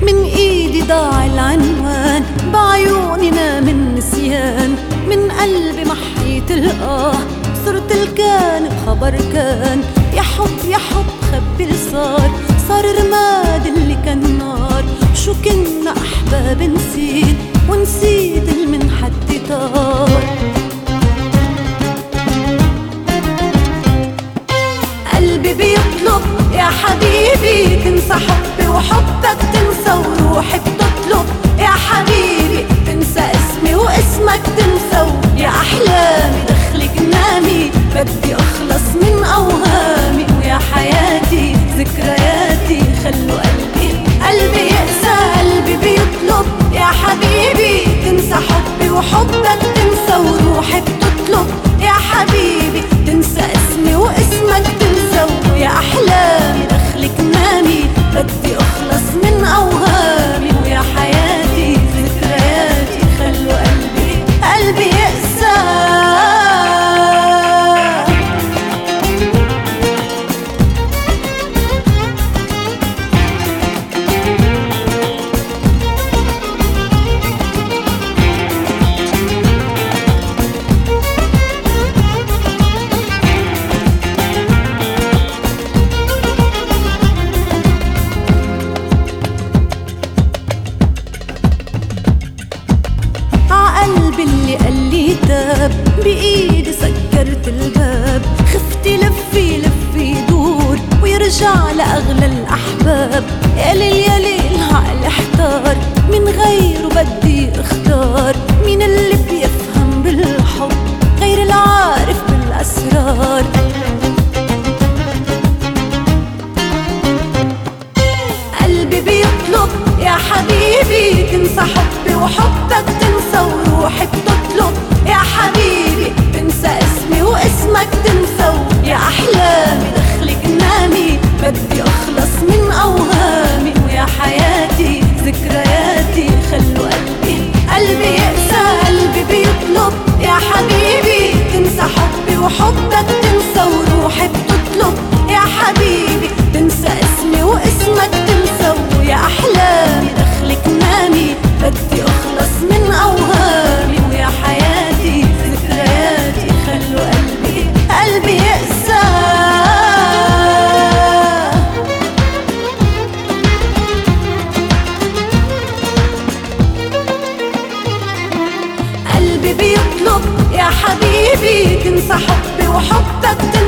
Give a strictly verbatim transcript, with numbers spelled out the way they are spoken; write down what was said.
من ايدي ضاع العنوان، بعيوننا من نسيان، من قلبي محيت الآه، صرت الكان بخبر كان. يا حب يا حب خبي الصار، صار رماد اللي كان نار. شو كنا أحباب نسيت، ونسيت المن حد طار. قلبي بيطلب يا حبيبي تنسى حبي، وحبك تنسى وروحي بتطلب يا حبيبي تنسى اسمي واسمك تنسى. يا أحلامي دخلي جناني، بدي أخلص من أوهامي، ويا حياتي ذكرياتي خلوا قلبي قلبي يقسى. قلبي بيطلب يا حبيبي تنسى حبي، وحبك تنسى وروحي بتطلب يا حبيبي تنسى اسمي واسمك تنسى. ويا أحلامي دخلي جناني، بدي أخلص من أوهامي، ويا حياتي ذكرياتي خلوا قلبي قلبي يقسى. قلبي اللي قال لي تاب، بإيدي سكرت الباب. خفتي لفي لفي دور ويرجع لأغلى الأحباب. يا ليل يا ليل عقلي احتار، من غيره بدي اختار. مين اللي بيفهم بالحب غير العارف بالأسرار؟ قلبي بيطلب يا حبيبي تنسى حبي، وحبك تنسى وروحي بتطلب يا حبيبي تنسى اسمي واسمك تنسى. يا أحلامي دخلي جناني، بدي أخلص من أوهامي، ويا حياتي ذكرياتي خلوا قلبي قلبي يقسى. قلبي بيطلب يا حبيبي تنسى حبي، وحبك تنسى وروحي بتطلب يا حبيبي تنسى اسمي واسمك تنسى. ويا أحلامي دخلي جناني، بدي أخلص من أوهامي، ويا حياتي ذكرياتي خلوا قلبي قلبي يقسى. قلبي بيطلب يا حبيبي تنسى حبي، وحبك تنسى